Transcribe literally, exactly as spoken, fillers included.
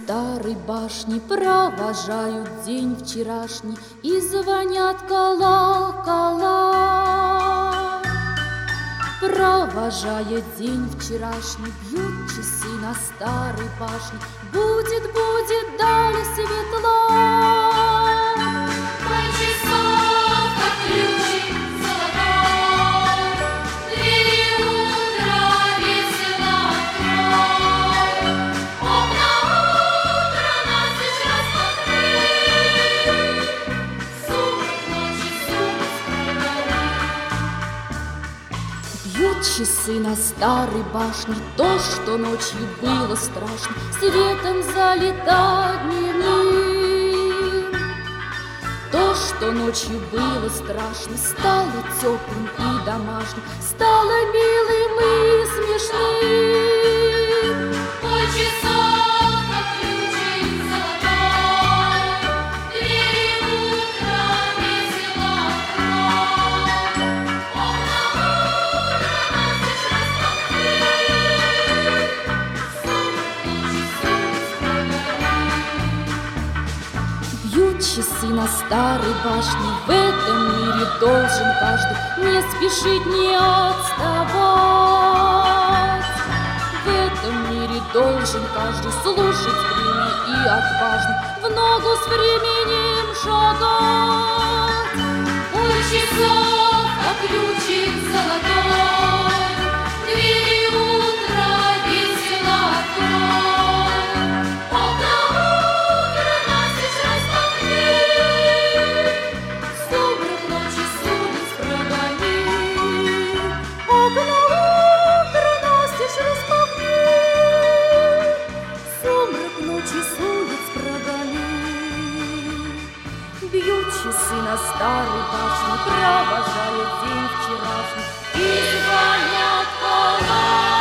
старой башне провожают день вчерашний и звонят колокола. Провожая день вчерашний, бьют часы на старой башне. Будет, будет далее светло. Твой часов, как ключик золотой, двери утра весело открой. Окна утра настежь распахни, сумрак ночи, сумрак прогори. Бьют часы на старой башне, то, что ночью было страшно, светом залито дневным. То, что ночью было страшно, стало теплым и домашним, стало милым и смешным. Твой часов, как ключик золотой, двери утра весело открой. Окна утра настежь распахни, сумрак ночи, сумрак прогори. Бьют часы на старой башне, в этом мире должен каждый не спешить, не отставать. В этом мире должен каждый слушать время и отважно в ногу с временем шагать. Твой часов, как ключик золотой, двери утра весело открой. Окна утра настежь распахни, сумрак ночи с улиц прогони. Окна утра настежь распахни, сумрак ночи с улиц прогони. Бьют часы на старой башне, провожая день вчерашний, и звонят колокола.